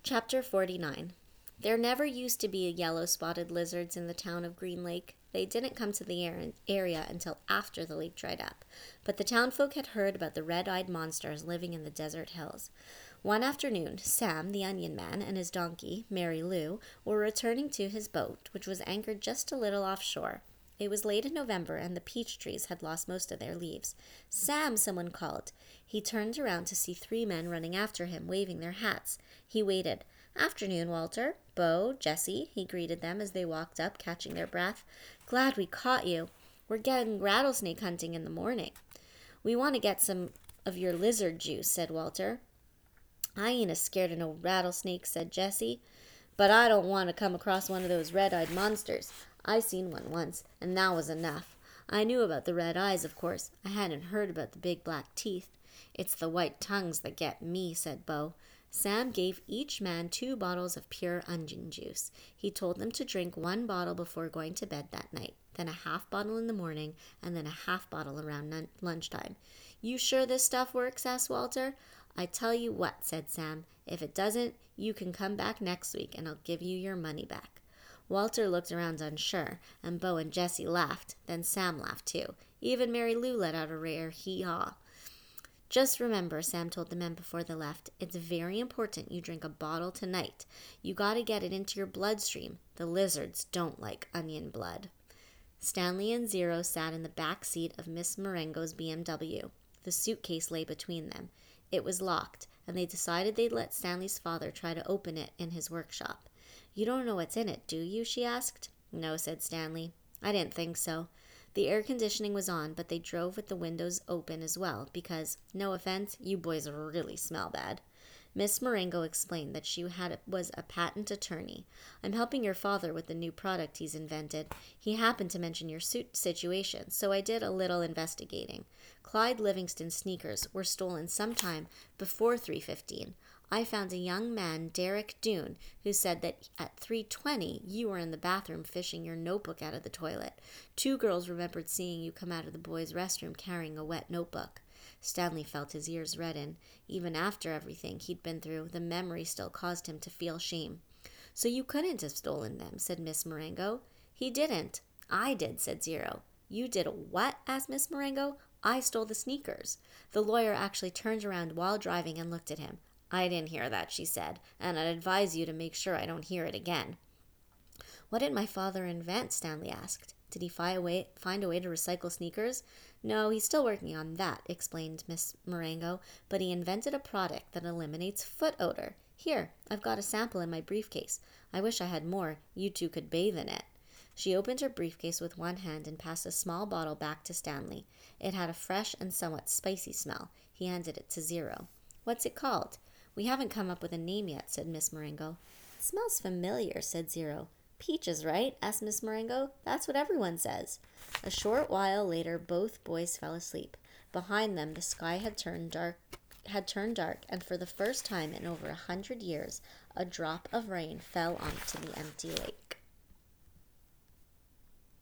Chapter 49. There never used to be yellow-spotted lizards in the town of Green Lake. They didn't come to the area until after the lake dried up, but the townfolk had heard about the red-eyed monsters living in the desert hills. One afternoon, Sam, the onion man, and his donkey, Mary Lou, were returning to his boat, which was anchored just a little offshore. It was late in November, and the peach trees had lost most of their leaves. "Sam!" someone called. He turned around to see three men running after him, waving their hats. He waited. "Afternoon, Walter. Bo, Jesse," he greeted them as they walked up, catching their breath. "Glad we caught you. We're getting rattlesnake hunting in the morning." "We want to get some of your lizard juice," said Walter. "I ain't as scared of no rattlesnakes," said Jesse. "But I don't want to come across one of those red-eyed monsters. I seen one once, and that was enough. I knew about the red eyes, of course. I hadn't heard about the big black teeth. It's the white tongues that get me," said Bo. Sam gave each man 2 bottles of pure onion juice. He told them to drink 1 bottle before going to bed that night, then a half bottle in the morning, and then a half bottle around lunchtime. "You sure this stuff works?" asked Walter. "I tell you what," said Sam. "If it doesn't, you can come back next week, and I'll give you your money back." Walter looked around unsure, and Bo and Jesse laughed. Then Sam laughed too. Even Mary Lou let out a rare hee-haw. "Just remember," Sam told the men before they left, "it's very important you drink a bottle tonight. You gotta get it into your bloodstream. The lizards don't like onion blood." Stanley and Zero sat in the back seat of Miss Marengo's BMW. The suitcase lay between them. It was locked, and they decided they'd let Stanley's father try to open it in his workshop. "You don't know what's in it, do you?" she asked. "No," said Stanley. "I didn't think so." The air conditioning was on, but they drove with the windows open as well because, no offense, you boys really smell bad. Miss Marengo explained that she was a patent attorney. "I'm helping your father with the new product he's invented. He happened to mention your situation, so I did a little investigating. Clyde Livingston's sneakers were stolen sometime before 3:15. I found a young man, Derek Doone, who said that at 3:20 you were in the bathroom fishing your notebook out of the toilet. 2 girls remembered seeing you come out of the boys' restroom carrying a wet notebook." Stanley felt his ears redden. Even after everything he'd been through, the memory still caused him to feel shame. "So you couldn't have stolen them," said Miss Marengo. "He didn't." "I did," said Zero. "You did what?" asked Miss Marengo. "I stole the sneakers." The lawyer actually turned around while driving and looked at him. "I didn't hear that," she said, "and I'd advise you to make sure I don't hear it again." "What did my father invent?" Stanley asked. "Did he find a way to recycle sneakers?" "No, he's still working on that," explained Miss Marengo, "but he invented a product that eliminates foot odor. Here, I've got a sample in my briefcase. I wish I had more. You 2 could bathe in it." She opened her briefcase with one hand and passed a small bottle back to Stanley. It had a fresh and somewhat spicy smell. He handed it to Zero. "What's it called?" "We haven't come up with a name yet," said Miss Marengo. "It smells familiar," said Zero. "Peaches, right?" asked Miss Marengo. "That's what everyone says." A short while later, both boys fell asleep. Behind them, the sky had turned dark, and for the first time in over 100 years, a drop of rain fell onto the empty lake.